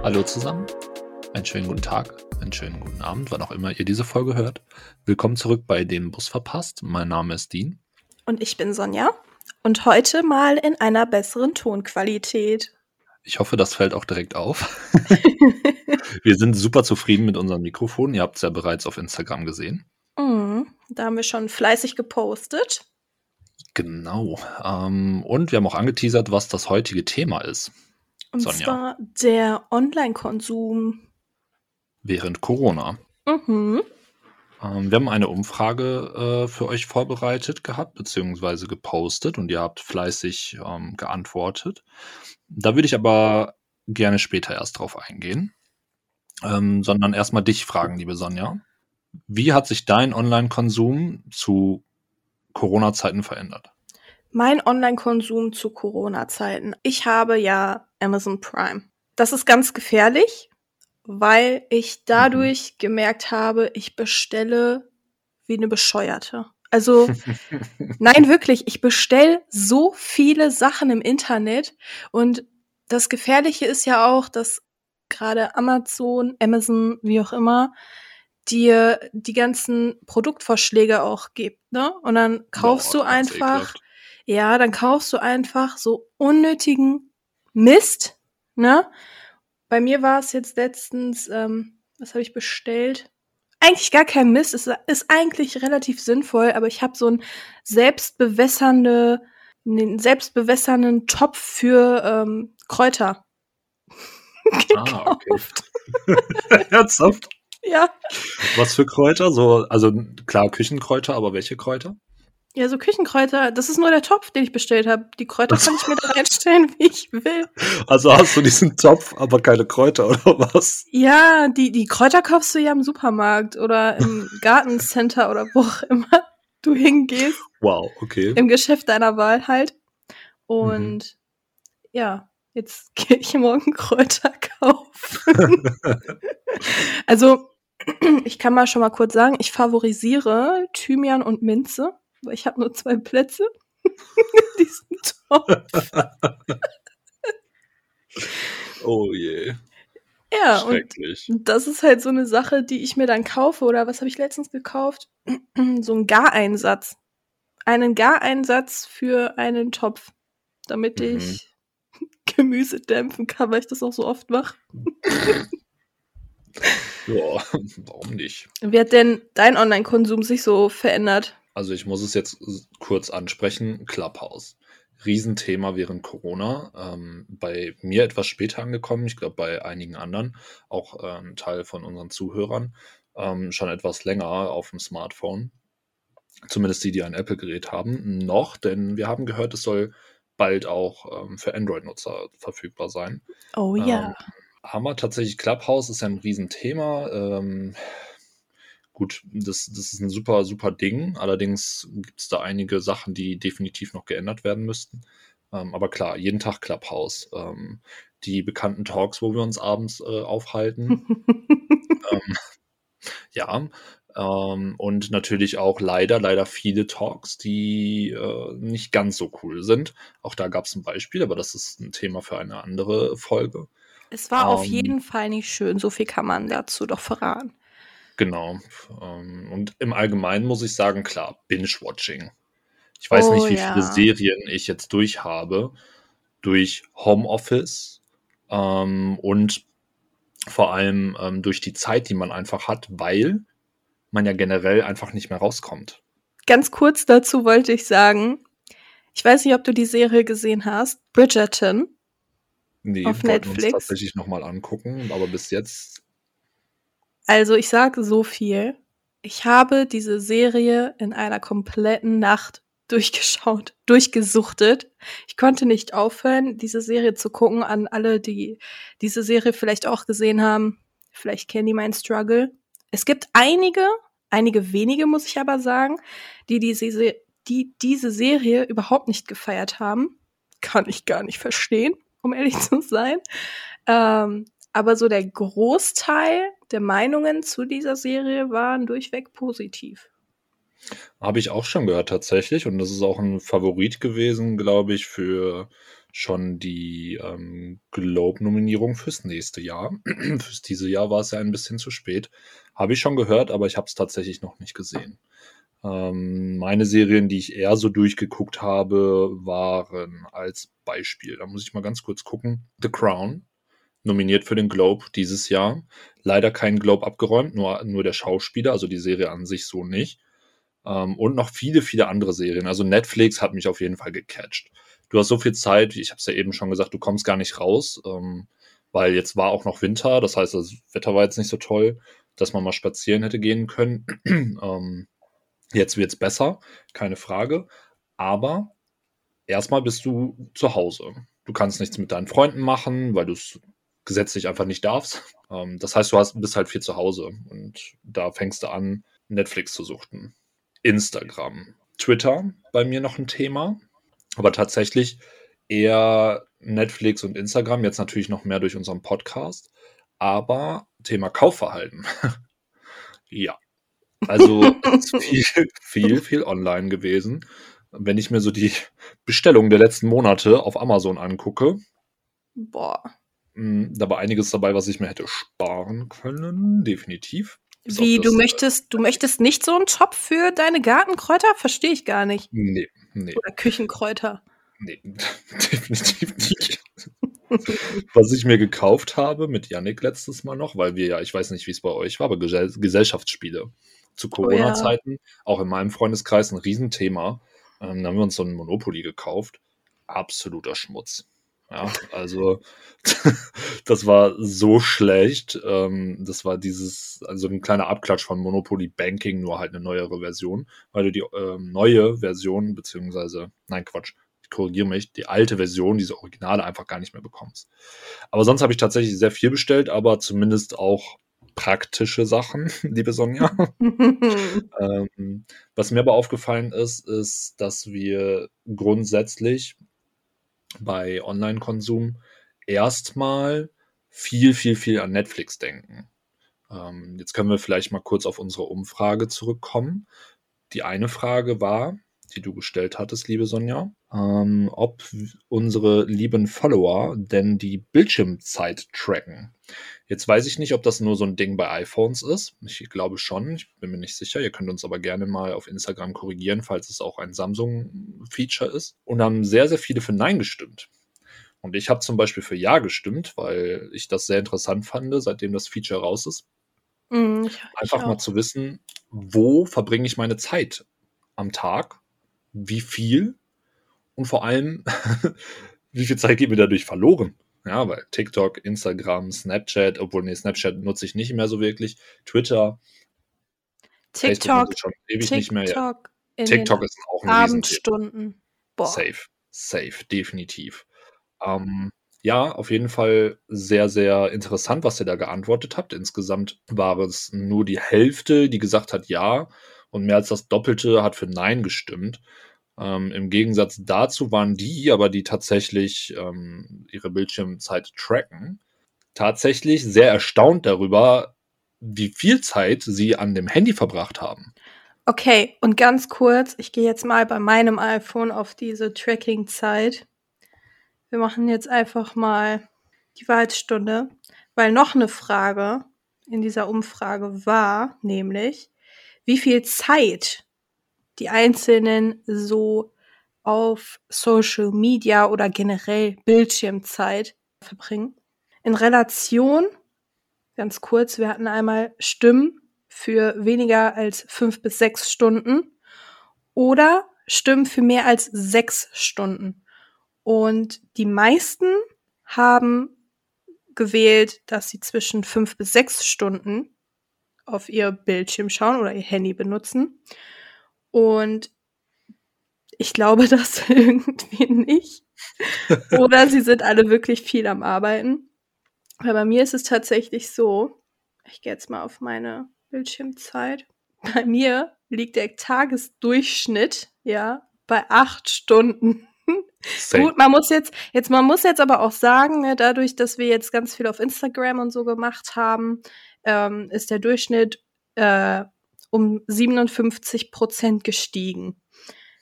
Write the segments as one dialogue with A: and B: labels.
A: Hallo zusammen, einen schönen guten Tag, einen schönen guten Abend, wann auch immer ihr diese Folge hört. Willkommen zurück bei Den Bus verpasst. Mein Name ist Dean.
B: Und ich bin Sonja. Und heute mal in einer besseren Tonqualität.
A: Ich hoffe, das fällt auch direkt auf. Wir sind super zufrieden mit unserem Mikrofon. Ihr habt es ja bereits auf Instagram gesehen.
B: Da haben wir schon fleißig gepostet.
A: Genau. Und wir haben auch angeteasert, was das heutige Thema ist.
B: Und
A: Sonja.
B: zwar der Online-Konsum.
A: Während Corona. Wir haben eine Umfrage für euch vorbereitet gehabt, beziehungsweise gepostet, und ihr habt fleißig geantwortet. Da würde ich aber gerne später erst drauf eingehen, sondern erstmal dich fragen, liebe Sonja. Wie hat sich dein Online-Konsum zu Corona-Zeiten verändert?
B: Mein Online-Konsum zu Corona-Zeiten. Ich habe ja Amazon Prime. Das ist ganz gefährlich, weil ich dadurch gemerkt habe, ich bestelle wie eine Bescheuerte. Also, nein, wirklich, ich bestelle so viele Sachen im Internet und das Gefährliche ist ja auch, dass gerade Amazon, wie auch immer, dir die ganzen Produktvorschläge auch gibt, ne? Und dann kaufst du einfach, dann kaufst du einfach so unnötigen Mist, ne? Bei mir war es jetzt letztens, was habe ich bestellt? Eigentlich gar kein Mist, es ist eigentlich relativ sinnvoll, aber ich habe so einen selbstbewässernden Topf für Kräuter gekauft.
A: Okay. Ernsthaft?
B: Ja.
A: Was für Kräuter? So, also klar, Küchenkräuter, aber welche Kräuter?
B: Ja, so Küchenkräuter. Das ist nur der Topf, den ich bestellt habe. Die Kräuter kann ich mir da reinstellen, wie ich will.
A: Also hast du diesen Topf, aber keine Kräuter, oder was?
B: Ja, die Kräuter kaufst du ja im Supermarkt oder im Gartencenter oder wo auch immer du hingehst.
A: Wow, okay.
B: Im Geschäft deiner Wahl halt. Und ja, jetzt gehe ich morgen Kräuter kaufen. Also, ich kann mal schon mal kurz sagen, ich favorisiere Thymian und Minze, weil ich habe nur 2 Plätze in diesem Topf.
A: Oh je.
B: Ja,
A: schrecklich.
B: Und das ist halt so eine Sache, die ich mir dann kaufe. Oder was habe ich letztens gekauft? So ein Gareinsatz. Einen Gareinsatz für einen Topf, damit ich Gemüse dämpfen kann, weil ich das auch so oft mache.
A: Ja, warum nicht?
B: Wie hat denn dein Online-Konsum sich so verändert?
A: Also ich muss es jetzt kurz ansprechen. Clubhouse. Riesenthema während Corona. Bei mir etwas später angekommen. Ich glaube, bei einigen anderen, auch ein Teil von unseren Zuhörern, schon etwas länger auf dem Smartphone. Zumindest die ein Apple-Gerät haben. Noch, denn wir haben gehört, es soll bald auch für Android-Nutzer verfügbar sein.
B: Oh ja.
A: Haben wir tatsächlich Clubhouse, ist ja ein Riesenthema. Gut, das ist ein super, super Ding. Allerdings gibt es da einige Sachen, die definitiv noch geändert werden müssten. Aber klar, jeden Tag Clubhouse. Die bekannten Talks, wo wir uns abends aufhalten. Ja. Und natürlich auch leider viele Talks, die nicht ganz so cool sind. Auch da gab es ein Beispiel, aber das ist ein Thema für eine andere Folge.
B: Es war auf jeden Fall nicht schön. So viel kann man dazu doch verraten.
A: Genau. Und im Allgemeinen muss ich sagen, klar, Binge-Watching. Ich weiß nicht, wie viele Serien ich jetzt durch habe. Durch Homeoffice und vor allem durch die Zeit, die man einfach hat, weil man ja generell einfach nicht mehr rauskommt.
B: Ganz kurz dazu wollte ich sagen, ich weiß nicht, ob du die Serie gesehen hast, Bridgerton.
A: Nee,
B: auf
A: wollten uns
B: Netflix.
A: tatsächlich nochmal angucken, aber bis jetzt.
B: Also ich sage so viel. Ich habe diese Serie in einer kompletten Nacht durchgeschaut, durchgesuchtet. Ich konnte nicht aufhören, diese Serie zu gucken. An alle, die diese Serie vielleicht auch gesehen haben, vielleicht kennen die meinen Struggle. Es gibt einige wenige, muss ich aber sagen, die diese Serie überhaupt nicht gefeiert haben. Kann ich gar nicht verstehen, um ehrlich zu sein. Aber so der Großteil der Meinungen zu dieser Serie waren durchweg positiv.
A: Habe ich auch schon gehört tatsächlich, und das ist auch ein Favorit gewesen, glaube ich, für schon die Globe-Nominierung fürs nächste Jahr. Fürs diese Jahr war es ja ein bisschen zu spät. Habe ich schon gehört, aber ich habe es tatsächlich noch nicht gesehen. Meine Serien, die ich eher so durchgeguckt habe, waren als Beispiel, da muss ich mal ganz kurz gucken, The Crown, nominiert für den Globe dieses Jahr. Leider keinen Globe abgeräumt, nur der Schauspieler, also die Serie an sich so nicht. Und noch viele, viele andere Serien. Also Netflix hat mich auf jeden Fall gecatcht. Du hast so viel Zeit, ich habe es ja eben schon gesagt, du kommst gar nicht raus, weil jetzt war auch noch Winter, das heißt, das Wetter war jetzt nicht so toll, dass man mal spazieren hätte gehen können. Jetzt wird's besser, keine Frage. Aber erstmal bist du zu Hause. Du kannst nichts mit deinen Freunden machen, weil du es gesetzlich einfach nicht darfst. Das heißt, bist halt viel zu Hause und da fängst du an, Netflix zu suchten. Instagram, Twitter bei mir noch ein Thema, aber tatsächlich eher Netflix und Instagram, jetzt natürlich noch mehr durch unseren Podcast, aber Thema Kaufverhalten. Ja, also es ist viel online gewesen. Wenn ich mir so die Bestellungen der letzten Monate auf Amazon angucke,
B: Boah.
A: da war einiges dabei, was ich mir hätte sparen können, definitiv.
B: Wie, du möchtest nicht so einen Topf für deine Gartenkräuter? Verstehe ich gar nicht.
A: Nee.
B: Oder Küchenkräuter.
A: Nee, definitiv nicht. Was ich mir gekauft habe mit Yannick letztes Mal noch, weil wir ja, ich weiß nicht, wie es bei euch war, aber Gesellschaftsspiele zu Corona-Zeiten, auch in meinem Freundeskreis ein Riesenthema. Da haben wir uns so ein Monopoly gekauft. Absoluter Schmutz. Ja, also das war so schlecht. Das war also ein kleiner Abklatsch von Monopoly Banking, nur halt eine neuere Version, weil du die neue Version, nein, Quatsch, ich korrigiere mich, die alte Version, diese Originale einfach gar nicht mehr bekommst. Aber sonst habe ich tatsächlich sehr viel bestellt, aber zumindest auch praktische Sachen, liebe Sonja. Was mir aber aufgefallen ist, dass wir grundsätzlich bei Online-Konsum erstmal viel an Netflix denken. Jetzt können wir vielleicht mal kurz auf unsere Umfrage zurückkommen. Die eine Frage war, die du gestellt hattest, liebe Sonja, ob unsere lieben Follower denn die Bildschirmzeit tracken. Jetzt weiß ich nicht, ob das nur so ein Ding bei iPhones ist. Ich glaube schon, ich bin mir nicht sicher. Ihr könnt uns aber gerne mal auf Instagram korrigieren, falls es auch ein Samsung-Feature ist. Und haben sehr viele für Nein gestimmt. Und ich habe zum Beispiel für Ja gestimmt, weil ich das sehr interessant fand, seitdem das Feature raus ist. Einfach mal zu wissen, wo verbringe ich meine Zeit am Tag, wie viel und vor allem, wie viel Zeit geht mir dadurch verloren. Ja, weil TikTok, Instagram, Snapchat, Snapchat nutze ich nicht mehr so wirklich, Twitter,
B: TikTok
A: Facebook schon ewig nicht mehr. Ja.
B: In
A: TikTok
B: den
A: ist auch ein
B: Abendstunden.
A: Boah. Safe, definitiv. Ja, auf jeden Fall sehr interessant, was ihr da geantwortet habt. Insgesamt war es nur die Hälfte, die gesagt hat Ja, und mehr als das Doppelte hat für Nein gestimmt. Im Gegensatz dazu waren die tatsächlich ihre Bildschirmzeit tracken, tatsächlich sehr erstaunt darüber, wie viel Zeit sie an dem Handy verbracht haben.
B: Okay, und ganz kurz, ich gehe jetzt mal bei meinem iPhone auf diese Tracking-Zeit. Wir machen jetzt einfach mal die Wahrheitsstunde, weil noch eine Frage in dieser Umfrage war, nämlich, wie viel Zeit die Einzelnen so auf Social Media oder generell Bildschirmzeit verbringen. In Relation, ganz kurz, wir hatten einmal Stimmen für weniger als 5 bis 6 Stunden oder Stimmen für mehr als 6 Stunden. Und die meisten haben gewählt, dass sie zwischen 5 bis 6 Stunden auf ihr Bildschirm schauen oder ihr Handy benutzen. Und ich glaube das irgendwie nicht. Oder sie sind alle wirklich viel am Arbeiten. Weil bei mir ist es tatsächlich so, ich gehe jetzt mal auf meine Bildschirmzeit. Bei mir liegt der Tagesdurchschnitt, ja, bei 8 Stunden. Gut, man muss jetzt aber auch sagen, ne, dadurch, dass wir jetzt ganz viel auf Instagram und so gemacht haben, ist der Durchschnitt um 57% gestiegen.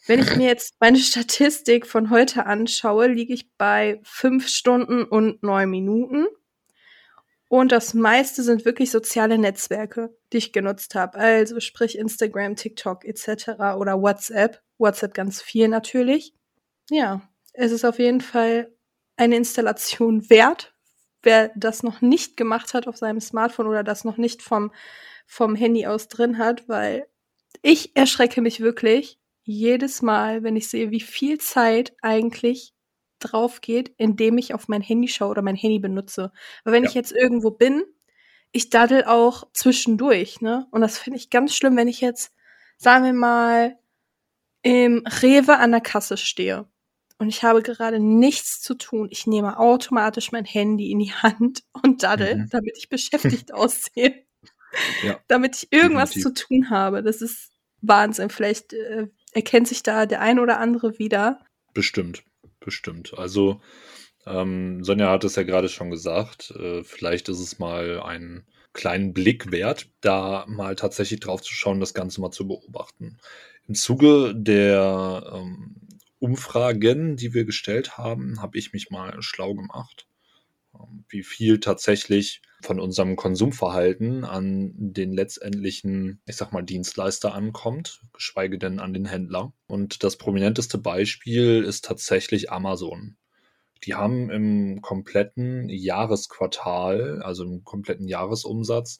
B: Wenn ich mir jetzt meine Statistik von heute anschaue, liege ich bei 5 Stunden und 9 Minuten. Und das meiste sind wirklich soziale Netzwerke, die ich genutzt habe. Also sprich Instagram, TikTok etc. oder WhatsApp. WhatsApp ganz viel natürlich. Ja, es ist auf jeden Fall eine Installation wert. Wer das noch nicht gemacht hat auf seinem Smartphone oder das noch nicht vom Handy aus drin hat, weil ich erschrecke mich wirklich jedes Mal, wenn ich sehe, wie viel Zeit eigentlich drauf geht, indem ich auf mein Handy schaue oder mein Handy benutze. Weil wenn ich jetzt irgendwo bin, ich daddel auch zwischendurch, ne? Und das finde ich ganz schlimm, wenn ich jetzt, sagen wir mal, im Rewe an der Kasse stehe und ich habe gerade nichts zu tun. Ich nehme automatisch mein Handy in die Hand und daddel, damit ich beschäftigt aussehe.
A: Ja,
B: damit ich irgendwas
A: definitiv.
B: zu tun habe. Das ist Wahnsinn. Vielleicht erkennt sich da der ein oder andere wieder.
A: Bestimmt. Also Sonja hat es ja gerade schon gesagt, vielleicht ist es mal einen kleinen Blick wert, da mal tatsächlich drauf zu schauen, das Ganze mal zu beobachten. Im Zuge der Umfragen, die wir gestellt haben, habe ich mich mal schlau gemacht, wie viel tatsächlich von unserem Konsumverhalten an den letztendlichen, ich sag mal, Dienstleister ankommt, geschweige denn an den Händler. Und das prominenteste Beispiel ist tatsächlich Amazon. Die haben im kompletten Jahresquartal, also im kompletten Jahresumsatz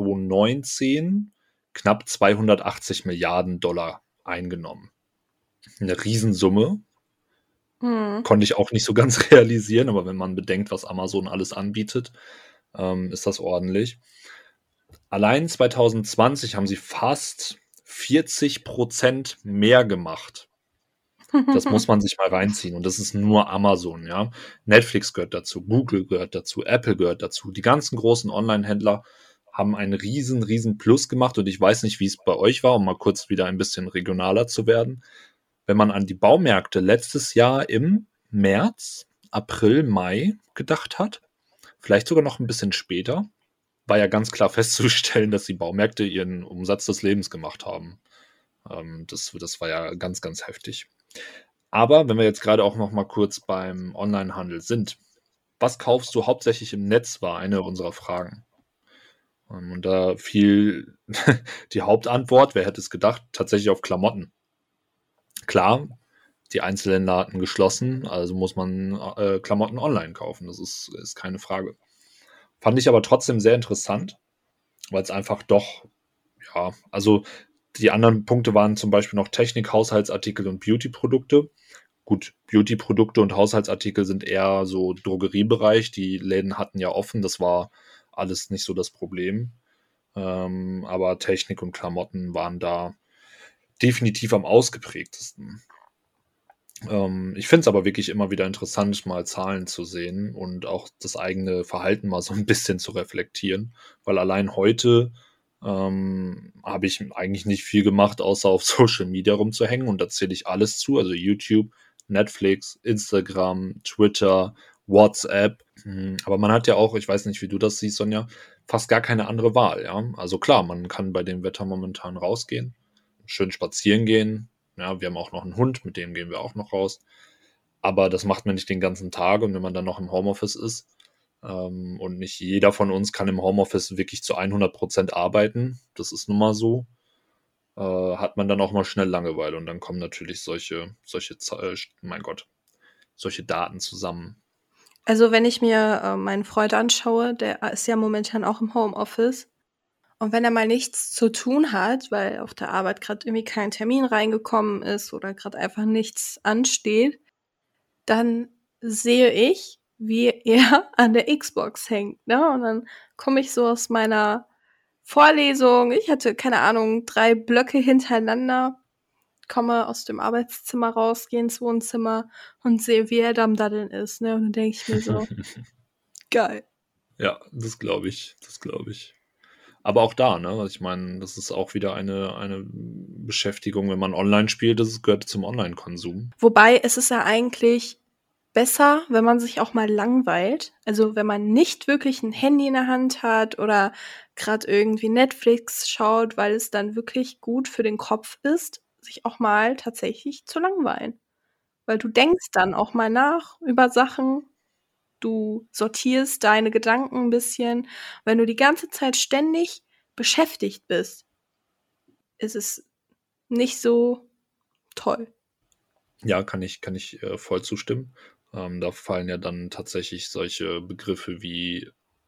A: 2019 knapp 280 Milliarden Dollar eingenommen. Eine Riesensumme. Konnte ich auch nicht so ganz realisieren, aber wenn man bedenkt, was Amazon alles anbietet, ist das ordentlich. Allein 2020 haben sie fast 40% mehr gemacht. Das muss man sich mal reinziehen. Und das ist nur Amazon, ja. Netflix gehört dazu, Google gehört dazu, Apple gehört dazu. Die ganzen großen Online-Händler haben einen riesen Plus gemacht. Und ich weiß nicht, wie es bei euch war, um mal kurz wieder ein bisschen regionaler zu werden. Wenn man an die Baumärkte letztes Jahr im März, April, Mai gedacht hat, vielleicht sogar noch ein bisschen später, war ja ganz klar festzustellen, dass die Baumärkte ihren Umsatz des Lebens gemacht haben. Das war ja ganz heftig. Aber wenn wir jetzt gerade auch noch mal kurz beim Onlinehandel sind, was kaufst du hauptsächlich im Netz, war eine unserer Fragen. Und da fiel die Hauptantwort, wer hätte es gedacht, tatsächlich auf Klamotten. Klar, die Einzelhändler hatten geschlossen, also muss man Klamotten online kaufen, das ist keine Frage. Fand ich aber trotzdem sehr interessant, weil es einfach doch, ja, also die anderen Punkte waren zum Beispiel noch Technik, Haushaltsartikel und Beauty-Produkte. Gut, Beauty-Produkte und Haushaltsartikel sind eher so Drogeriebereich. Die Läden hatten ja offen, das war alles nicht so das Problem. Aber Technik und Klamotten waren da definitiv am ausgeprägtesten. Ich finde es aber wirklich immer wieder interessant, mal Zahlen zu sehen und auch das eigene Verhalten mal so ein bisschen zu reflektieren, weil allein heute habe ich eigentlich nicht viel gemacht, außer auf Social Media rumzuhängen, und da zähle ich alles zu, also YouTube, Netflix, Instagram, Twitter, WhatsApp. Aber man hat ja auch, ich weiß nicht, wie du das siehst, Sonja, fast gar keine andere Wahl, ja. Also klar, man kann bei dem Wetter momentan rausgehen, schön spazieren gehen. Ja, wir haben auch noch einen Hund, mit dem gehen wir auch noch raus. Aber das macht man nicht den ganzen Tag, und wenn man dann noch im Homeoffice ist, und nicht jeder von uns kann im Homeoffice wirklich zu 100% arbeiten, das ist nun mal so, hat man dann auch mal schnell Langeweile, und dann kommen natürlich solche Daten zusammen.
B: Also wenn ich mir meinen Freund anschaue, der ist ja momentan auch im Homeoffice. Und wenn er mal nichts zu tun hat, weil auf der Arbeit gerade irgendwie kein Termin reingekommen ist oder gerade einfach nichts ansteht, dann sehe ich, wie er an der Xbox hängt, ne? Und dann komme ich so aus meiner Vorlesung, ich hatte, keine Ahnung, 3 Blöcke hintereinander, komme aus dem Arbeitszimmer raus, gehe ins Wohnzimmer und sehe, wie er da am Daddeln ist, ne? Und dann denke ich mir so, geil.
A: Ja, das glaube ich. Aber auch da, ne? Also ich meine, das ist auch wieder eine Beschäftigung, wenn man online spielt, das gehört zum Online-Konsum.
B: Wobei es ist ja eigentlich besser, wenn man sich auch mal langweilt. Also wenn man nicht wirklich ein Handy in der Hand hat oder gerade irgendwie Netflix schaut, weil es dann wirklich gut für den Kopf ist, sich auch mal tatsächlich zu langweilen. Weil du denkst dann auch mal nach über Sachen, du sortierst deine Gedanken ein bisschen. Wenn du die ganze Zeit ständig beschäftigt bist, ist es nicht so toll.
A: Ja, kann ich voll zustimmen. Da fallen ja dann tatsächlich solche Begriffe wie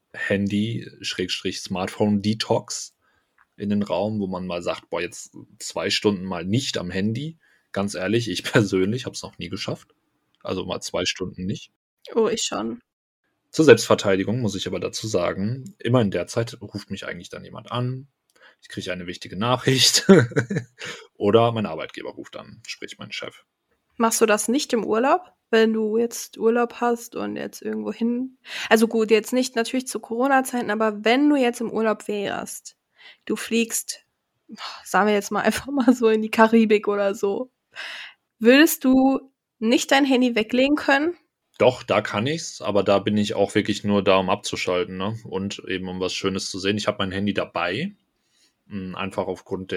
A: Handy/Smartphone-Detox in den Raum, wo man mal sagt, boah, jetzt 2 Stunden mal nicht am Handy. Ganz ehrlich, ich persönlich habe es noch nie geschafft. Also mal 2 Stunden nicht.
B: Oh, ich schon.
A: Zur Selbstverteidigung muss ich aber dazu sagen, immer in der Zeit ruft mich eigentlich dann jemand an, ich kriege eine wichtige Nachricht oder mein Arbeitgeber ruft an, sprich mein Chef.
B: Machst du das nicht im Urlaub? Wenn du jetzt Urlaub hast und jetzt irgendwo hin, also gut, jetzt nicht natürlich zu Corona-Zeiten, aber wenn du jetzt im Urlaub wärst, du fliegst, sagen wir jetzt mal einfach mal so in die Karibik oder so, würdest du nicht dein Handy weglegen können?
A: Doch, da kann ich's, aber da bin ich auch wirklich nur da, um abzuschalten, ne? Und eben um was Schönes zu sehen. Ich habe mein Handy dabei, einfach aufgrund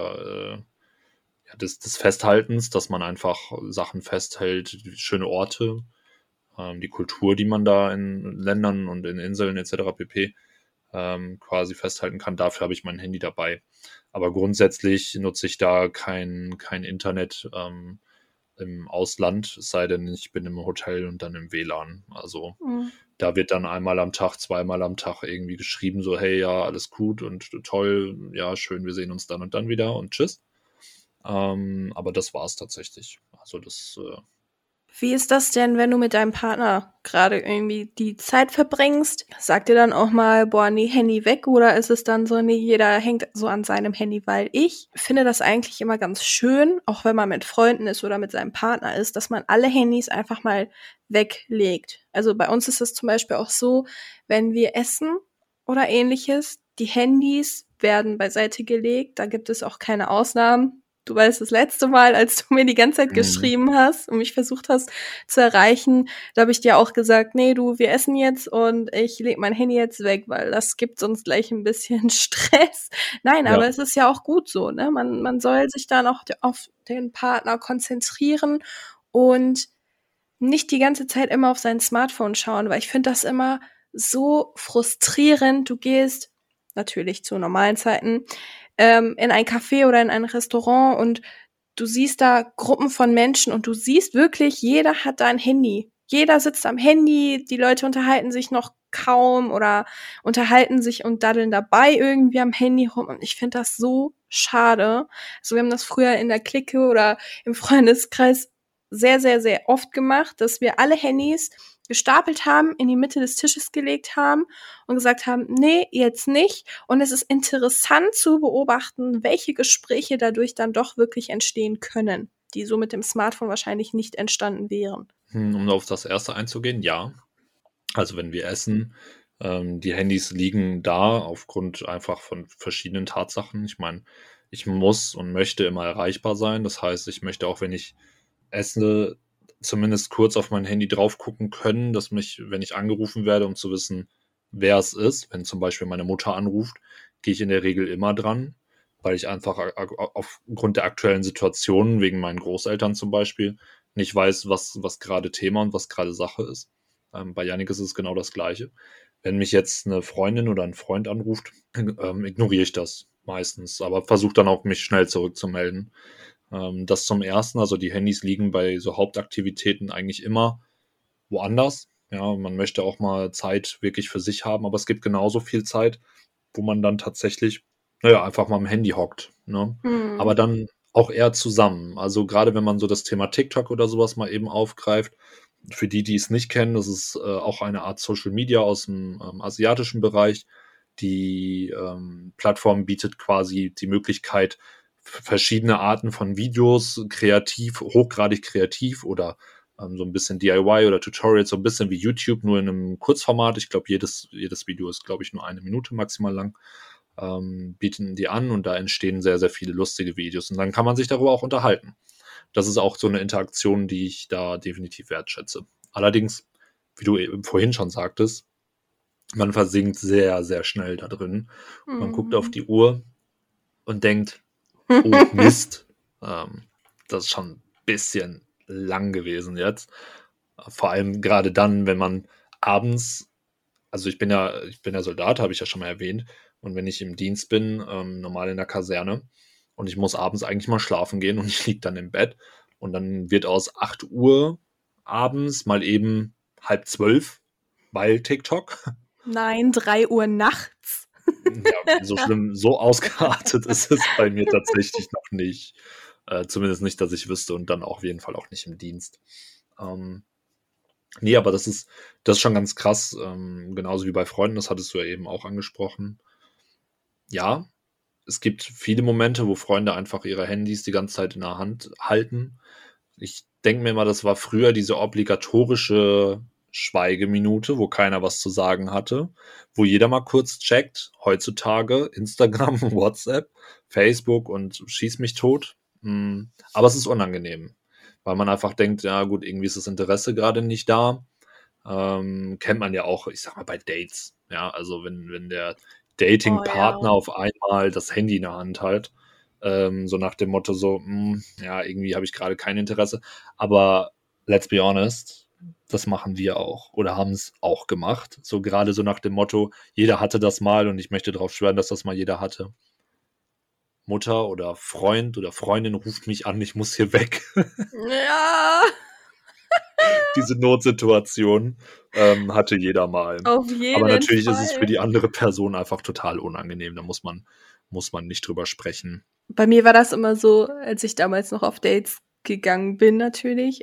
A: des Festhaltens, dass man einfach Sachen festhält, schöne Orte, die Kultur, die man da in Ländern und in Inseln etc. pp. Quasi festhalten kann. Dafür habe ich mein Handy dabei. Aber grundsätzlich nutze ich da kein Internet im Ausland, es sei denn, ich bin im Hotel und dann im WLAN. Also da wird dann einmal am Tag, zweimal am Tag irgendwie geschrieben, so, hey, ja, alles gut und toll, ja, schön, wir sehen uns dann und dann wieder und tschüss. Aber das war's tatsächlich. Also das
B: Wie ist das denn, wenn du mit deinem Partner gerade irgendwie die Zeit verbringst? Sagt ihr dann auch mal, boah, nee, Handy weg? Oder ist es dann so, nee, jeder hängt so an seinem Handy? Weil ich finde das eigentlich immer ganz schön, auch wenn man mit Freunden ist oder mit seinem Partner ist, dass man alle Handys einfach mal weglegt. Also bei uns ist es zum Beispiel auch so, wenn wir essen oder ähnliches, die Handys werden beiseite gelegt, da gibt es auch keine Ausnahmen. Du weißt, das letzte Mal, als du mir die ganze Zeit geschrieben hast und mich versucht hast zu erreichen, da habe ich dir auch gesagt, nee, du, wir essen jetzt und ich leg mein Handy jetzt weg, weil das gibt sonst gleich ein bisschen Stress. Nein,
A: ja.
B: aber es ist ja auch gut so, ne? Man soll sich dann auch auf den Partner konzentrieren und nicht die ganze Zeit immer auf sein Smartphone schauen, weil ich finde das immer so frustrierend. Du gehst natürlich zu normalen Zeiten in ein Café oder in ein Restaurant und du siehst da Gruppen von Menschen und du siehst wirklich, jeder hat da ein Handy. Jeder sitzt am Handy, die Leute unterhalten sich noch kaum oder unterhalten sich und daddeln dabei irgendwie am Handy rum. Und ich finde das so schade. Also wir haben das früher in der Clique oder im Freundeskreis sehr, sehr, sehr oft gemacht, dass wir alle Handys gestapelt haben, in die Mitte des Tisches gelegt haben und gesagt haben, nee, jetzt nicht. Und es ist interessant zu beobachten, welche Gespräche dadurch dann doch wirklich entstehen können, die so mit dem Smartphone wahrscheinlich nicht entstanden wären.
A: Um auf das erste einzugehen, ja. Also wenn wir essen, die Handys liegen da aufgrund einfach von verschiedenen Tatsachen. Ich meine, ich muss und möchte immer erreichbar sein. Das heißt, ich möchte auch, wenn ich esse, zumindest kurz auf mein Handy drauf gucken können, dass mich, wenn ich angerufen werde, um zu wissen, wer es ist, wenn zum Beispiel meine Mutter anruft, gehe ich in der Regel immer dran, weil ich einfach aufgrund der aktuellen Situation, wegen meinen Großeltern zum Beispiel, nicht weiß, was gerade Thema und was gerade Sache ist. Bei Jannik ist es genau das Gleiche. Wenn mich jetzt eine Freundin oder ein Freund anruft, ignoriere ich das meistens, aber versuche dann auch, mich schnell zurückzumelden. Das zum Ersten, also die Handys liegen bei so Hauptaktivitäten eigentlich immer woanders. Ja, man möchte auch mal Zeit wirklich für sich haben, aber es gibt genauso viel Zeit, wo man dann tatsächlich, einfach mal am Handy hockt. Ne? Aber dann auch eher zusammen. Also gerade wenn man so das Thema TikTok oder sowas mal eben aufgreift, für die es nicht kennen, das ist auch eine Art Social Media aus dem asiatischen Bereich. Die Plattform bietet quasi die Möglichkeit, verschiedene Arten von Videos, hochgradig kreativ oder so ein bisschen DIY oder Tutorials, so ein bisschen wie YouTube, nur in einem Kurzformat. Ich glaube, jedes Video ist, glaube ich, nur 1 Minute maximal lang. Bieten die an und da entstehen sehr, sehr viele lustige Videos. Und dann kann man sich darüber auch unterhalten. Das ist auch so eine Interaktion, die ich da definitiv wertschätze. Allerdings, wie du eben vorhin schon sagtest, man versinkt sehr, sehr schnell da drin. Man guckt auf die Uhr und denkt, oh Mist, Das ist schon ein bisschen lang gewesen jetzt. Vor allem gerade dann, wenn man abends, also ich bin ja Soldat, habe ich ja schon mal erwähnt, und wenn ich im Dienst bin, normal in der Kaserne, und ich muss abends eigentlich mal schlafen gehen und ich liege dann im Bett und dann wird aus 8 Uhr abends mal eben 11:30, weil TikTok.
B: Nein, 3 Uhr nachts.
A: Ja, so schlimm, so ausgeartet ist es bei mir tatsächlich noch nicht. Zumindest nicht, dass ich wüsste, und dann auch auf jeden Fall auch nicht im Dienst. Nee, aber das ist schon ganz krass, genauso wie bei Freunden, das hattest du ja eben auch angesprochen. Ja, es gibt viele Momente, wo Freunde einfach ihre Handys die ganze Zeit in der Hand halten. Ich denke mir immer, das war früher diese obligatorische Schweigeminute, wo keiner was zu sagen hatte, wo jeder mal kurz checkt. Heutzutage Instagram, WhatsApp, Facebook und schieß mich tot. Aber es ist unangenehm, weil man einfach denkt, ja gut, irgendwie ist das Interesse gerade nicht da. Kennt man ja auch, ich sag mal, bei Dates. Ja, also wenn der Datingpartner auf einmal das Handy in der Hand hat, so nach dem Motto so, ja, irgendwie habe ich gerade kein Interesse. Aber let's be honest, das machen wir auch oder haben es auch gemacht. So gerade so nach dem Motto, jeder hatte das mal und ich möchte darauf schwören, dass das mal jeder hatte. Mutter oder Freund oder Freundin ruft mich an, ich muss hier weg.
B: Ja.
A: Diese Notsituation hatte jeder mal.
B: Auf jeden
A: Aber natürlich
B: Fall.
A: ist es für die andere Person einfach total unangenehm. Da muss man nicht drüber sprechen.
B: Bei mir war das immer so, als ich damals noch auf Dates gegangen bin, natürlich.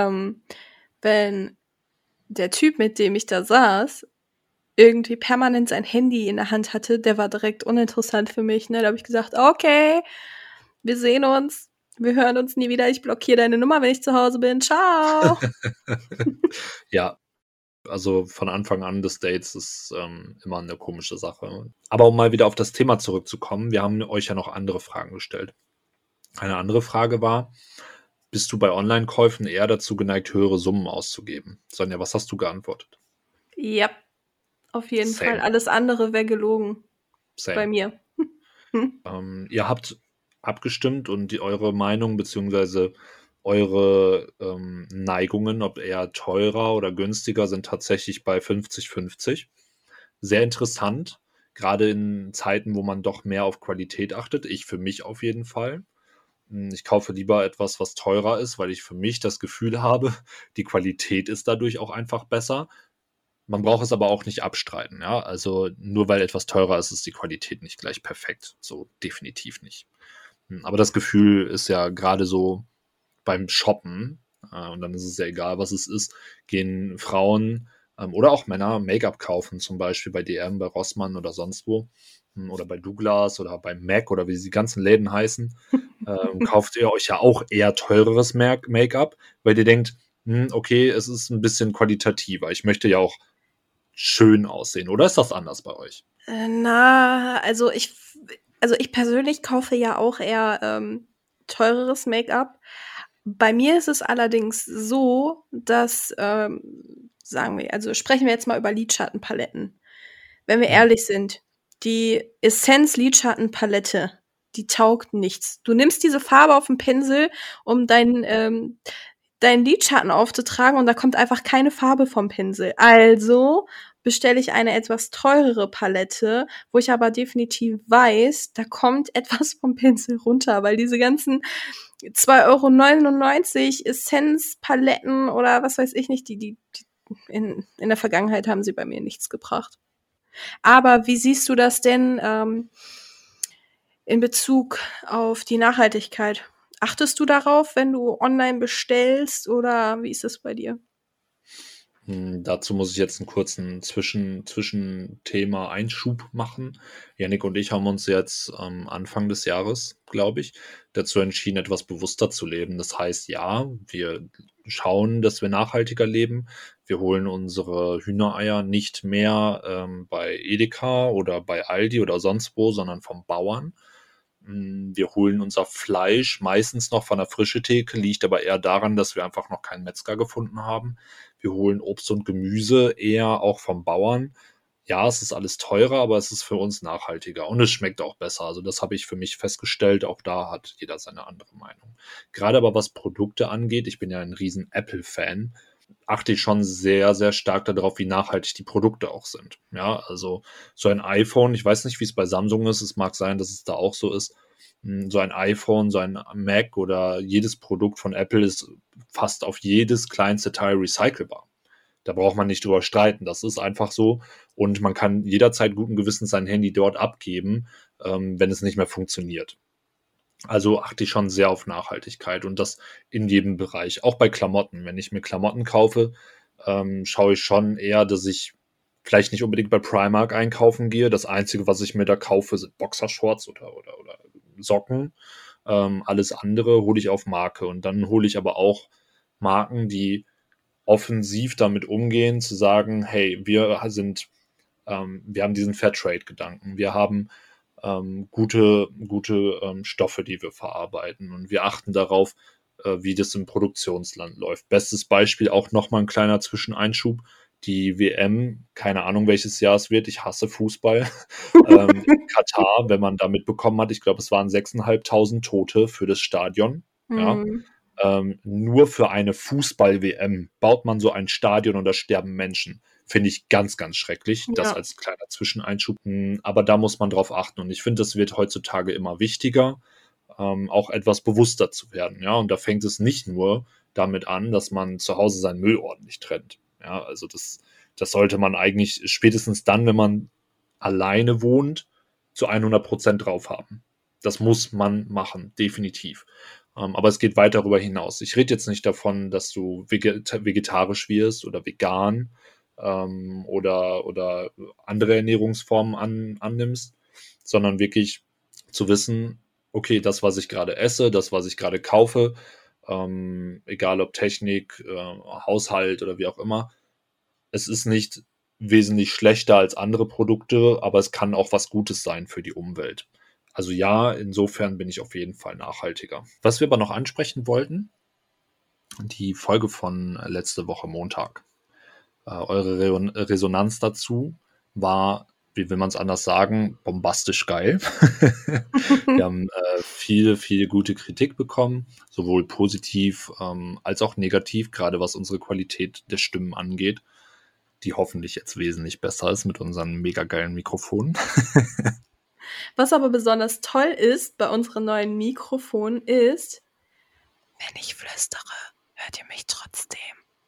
B: Wenn der Typ, mit dem ich da saß, irgendwie permanent sein Handy in der Hand hatte, der war direkt uninteressant für mich. Ne? Da habe ich gesagt, okay, wir sehen uns, wir hören uns nie wieder, ich blockiere deine Nummer, wenn ich zu Hause bin. Ciao.
A: Ja, also von Anfang an des Dates ist immer eine komische Sache. Aber um mal wieder auf das Thema zurückzukommen, wir haben euch ja noch andere Fragen gestellt. Eine andere Frage war, bist du bei Online-Käufen eher dazu geneigt, höhere Summen auszugeben? Sonja, was hast du geantwortet?
B: Ja, auf jeden
A: Same.
B: Fall. Alles andere wäre gelogen.
A: Same.
B: Bei mir.
A: Ihr habt abgestimmt und eure Meinung bzw. eure Neigungen, ob eher teurer oder günstiger, sind tatsächlich bei 50-50. Sehr interessant, gerade in Zeiten, wo man doch mehr auf Qualität achtet. Ich für mich auf jeden Fall. Ich kaufe lieber etwas, was teurer ist, weil ich für mich das Gefühl habe, die Qualität ist dadurch auch einfach besser. Man braucht es aber auch nicht abstreiten, ja. Also nur weil etwas teurer ist, ist die Qualität nicht gleich perfekt. So definitiv nicht. Aber das Gefühl ist ja gerade so beim Shoppen, und dann ist es ja egal, was es ist, gehen Frauen oder auch Männer Make-up kaufen, zum Beispiel bei DM, bei Rossmann oder sonst wo, oder bei Douglas oder bei MAC oder wie die ganzen Läden heißen, kauft ihr euch ja auch eher teureres Make-up, weil ihr denkt, okay, es ist ein bisschen qualitativer. Ich möchte ja auch schön aussehen. Oder ist das anders bei euch?
B: Also ich persönlich kaufe ja auch eher teureres Make-up. Bei mir ist es allerdings so, dass, sprechen wir jetzt mal über Lidschattenpaletten. Wenn wir ehrlich sind, die Essence Lidschattenpalette, die taugt nichts. Du nimmst diese Farbe auf den Pinsel, um deinen Lidschatten aufzutragen, und da kommt einfach keine Farbe vom Pinsel. Also bestelle ich eine etwas teurere Palette, wo ich aber definitiv weiß, da kommt etwas vom Pinsel runter, weil diese ganzen 2,99 € Essenz-Paletten oder was weiß ich nicht, die in der Vergangenheit haben sie bei mir nichts gebracht. Aber wie siehst du das denn in Bezug auf die Nachhaltigkeit? Achtest du darauf, wenn du online bestellst, oder wie ist das bei dir?
A: Dazu muss ich jetzt einen kurzen Zwischenthema-Einschub machen. Jannik und ich haben uns jetzt Anfang des Jahres, glaube ich, dazu entschieden, etwas bewusster zu leben. Das heißt, ja, wir schauen, dass wir nachhaltiger leben. Wir holen unsere Hühnereier nicht mehr bei Edeka oder bei Aldi oder sonst wo, sondern vom Bauern. Wir holen unser Fleisch meistens noch von der Frischetheke, liegt aber eher daran, dass wir einfach noch keinen Metzger gefunden haben. Wir holen Obst und Gemüse eher auch vom Bauern. ja, es ist alles teurer, aber es ist für uns nachhaltiger und es schmeckt auch besser. Also das habe ich für mich festgestellt. Auch da hat jeder seine andere Meinung. Gerade aber was Produkte angeht, ich bin ja ein riesen Apple-Fan, achte ich schon sehr, sehr stark darauf, wie nachhaltig die Produkte auch sind. Ja, also so ein iPhone, ich weiß nicht, wie es bei Samsung ist, es mag sein, dass es da auch so ist. So ein iPhone, so ein Mac oder jedes Produkt von Apple ist fast auf jedes kleinste Teil recycelbar. Da braucht man nicht drüber streiten, das ist einfach so. Und man kann jederzeit guten Gewissens sein Handy dort abgeben, wenn es nicht mehr funktioniert. Also achte ich schon sehr auf Nachhaltigkeit und das in jedem Bereich. Auch bei Klamotten. Wenn ich mir Klamotten kaufe, schaue ich schon eher, dass ich vielleicht nicht unbedingt bei Primark einkaufen gehe. Das Einzige, was ich mir da kaufe, sind Boxershorts oder Socken. Alles andere hole ich auf Marke. Und dann hole ich aber auch Marken, die offensiv damit umgehen, zu sagen, hey, wir haben diesen Fairtrade-Gedanken. Wir haben gute Stoffe, die wir verarbeiten. Und wir achten darauf, wie das im Produktionsland läuft. Bestes Beispiel, auch nochmal ein kleiner Zwischeneinschub. Die WM, keine Ahnung, welches Jahr es wird, ich hasse Fußball, in Katar, wenn man da mitbekommen hat, ich glaube, es waren 6.500 Tote für das Stadion. Ja. Nur für eine Fußball-WM baut man so ein Stadion und da sterben Menschen. Finde ich ganz, ganz schrecklich. Das als kleiner Zwischeneinschub. Aber da muss man drauf achten. Und ich finde, das wird heutzutage immer wichtiger, auch etwas bewusster zu werden. Ja, und da fängt es nicht nur damit an, dass man zu Hause seinen Müll ordentlich trennt. Ja, also das sollte man eigentlich spätestens dann, wenn man alleine wohnt, zu 100% drauf haben. Das muss man machen, definitiv. Aber es geht weit darüber hinaus. Ich rede jetzt nicht davon, dass du vegetarisch wirst oder vegan oder andere Ernährungsformen annimmst, sondern wirklich zu wissen, okay, das, was ich gerade esse, das, was ich gerade kaufe, egal ob Technik, Haushalt oder wie auch immer, es ist nicht wesentlich schlechter als andere Produkte, aber es kann auch was Gutes sein für die Umwelt. Also ja, insofern bin ich auf jeden Fall nachhaltiger. Was wir aber noch ansprechen wollten, die Folge von letzte Woche Montag. Eure Resonanz dazu war, wie will man es anders sagen, bombastisch geil. Wir haben viel gute Kritik bekommen, sowohl positiv als auch negativ, gerade was unsere Qualität der Stimmen angeht, die hoffentlich jetzt wesentlich besser ist mit unseren mega geilen Mikrofonen.
B: Was aber besonders toll ist bei unseren neuen Mikrofonen ist, wenn ich flüstere, hört ihr mich trotzdem.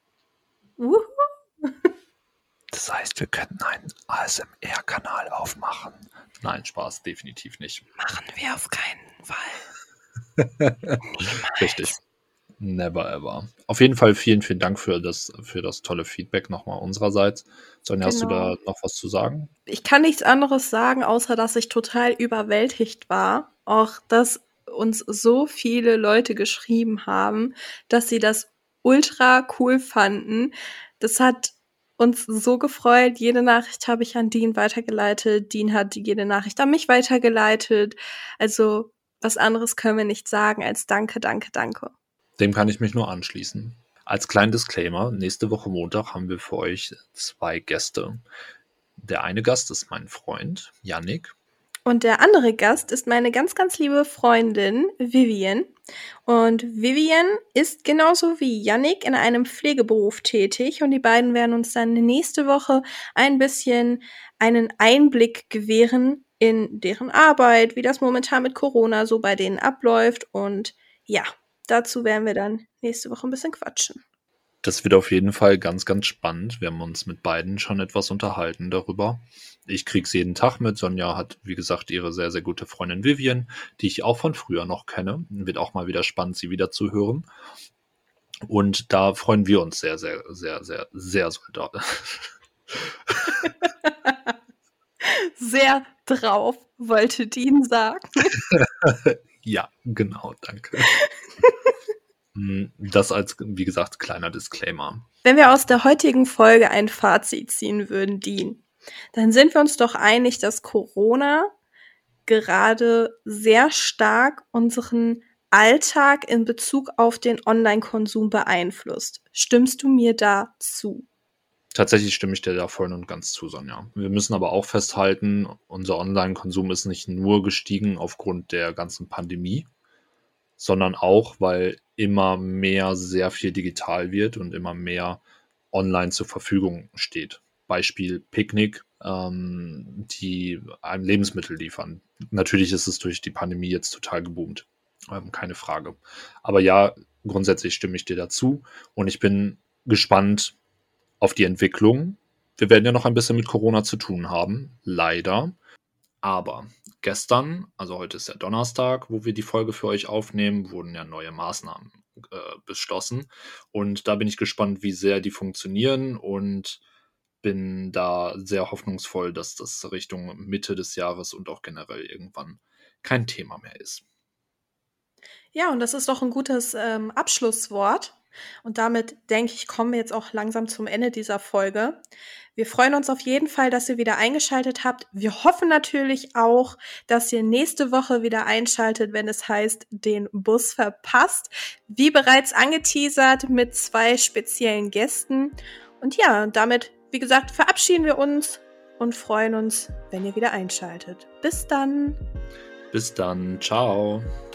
A: Das heißt, wir könnten einen ASMR-Kanal aufmachen. Nein, Spaß, definitiv nicht.
B: Machen wir auf keinen Fall.
A: Richtig. Never ever. Auf jeden Fall vielen Dank für das tolle Feedback nochmal unsererseits. Sonja, hast du da noch was zu sagen?
B: Ich kann nichts anderes sagen, außer dass ich total überwältigt war. Auch, dass uns so viele Leute geschrieben haben, dass sie das ultra cool fanden. Das hat uns so gefreut. Jede Nachricht habe ich an Dean weitergeleitet. Dean hat jede Nachricht an mich weitergeleitet. Also was anderes können wir nicht sagen als danke, danke, danke.
A: Dem kann ich mich nur anschließen. Als kleinen Disclaimer, nächste Woche Montag haben wir für euch 2 Gäste. Der eine Gast ist mein Freund, Yannick.
B: Und der andere Gast ist meine ganz, ganz liebe Freundin Vivian. Und Vivian ist genauso wie Yannick in einem Pflegeberuf tätig. Und die beiden werden uns dann nächste Woche ein bisschen einen Einblick gewähren in deren Arbeit, wie das momentan mit Corona so bei denen abläuft. Und ja, dazu werden wir dann nächste Woche ein bisschen quatschen.
A: Das wird auf jeden Fall ganz, ganz spannend. Wir haben uns mit beiden schon etwas unterhalten darüber. Ich krieg's jeden Tag mit. Sonja hat, wie gesagt, ihre sehr, sehr gute Freundin Vivian, die ich auch von früher noch kenne. Wird auch mal wieder spannend, sie wieder zu hören. Und da freuen wir uns sehr, sehr, sehr, sehr, sehr doll.
B: Sehr drauf, wollte Dean sagen.
A: Ja, genau, danke. Das als, wie gesagt, kleiner Disclaimer.
B: Wenn wir aus der heutigen Folge ein Fazit ziehen würden, Dean, dann sind wir uns doch einig, dass Corona gerade sehr stark unseren Alltag in Bezug auf den Online-Konsum beeinflusst. Stimmst du mir da zu?
A: Tatsächlich stimme ich dir da voll und ganz zu, Sonja. Wir müssen aber auch festhalten, unser Online-Konsum ist nicht nur gestiegen aufgrund der ganzen Pandemie, sondern auch, weil immer mehr sehr viel digital wird und immer mehr online zur Verfügung steht. Beispiel Picknick, die einem Lebensmittel liefern. Natürlich ist es durch die Pandemie jetzt total geboomt, keine Frage. Aber ja, grundsätzlich stimme ich dir dazu und ich bin gespannt auf die Entwicklung. Wir werden ja noch ein bisschen mit Corona zu tun haben, leider. Aber gestern, also heute ist ja Donnerstag, wo wir die Folge für euch aufnehmen, wurden ja neue Maßnahmen beschlossen. Und da bin ich gespannt, wie sehr die funktionieren und bin da sehr hoffnungsvoll, dass das Richtung Mitte des Jahres und auch generell irgendwann kein Thema mehr ist.
B: Ja, und das ist doch ein gutes Abschlusswort. Und damit, denke ich, kommen wir jetzt auch langsam zum Ende dieser Folge. Wir freuen uns auf jeden Fall, dass ihr wieder eingeschaltet habt. Wir hoffen natürlich auch, dass ihr nächste Woche wieder einschaltet, wenn es heißt, den Bus verpasst. Wie bereits angeteasert mit 2 speziellen Gästen. Und ja, damit, wie gesagt, verabschieden wir uns und freuen uns, wenn ihr wieder einschaltet. Bis dann.
A: Bis dann. Ciao.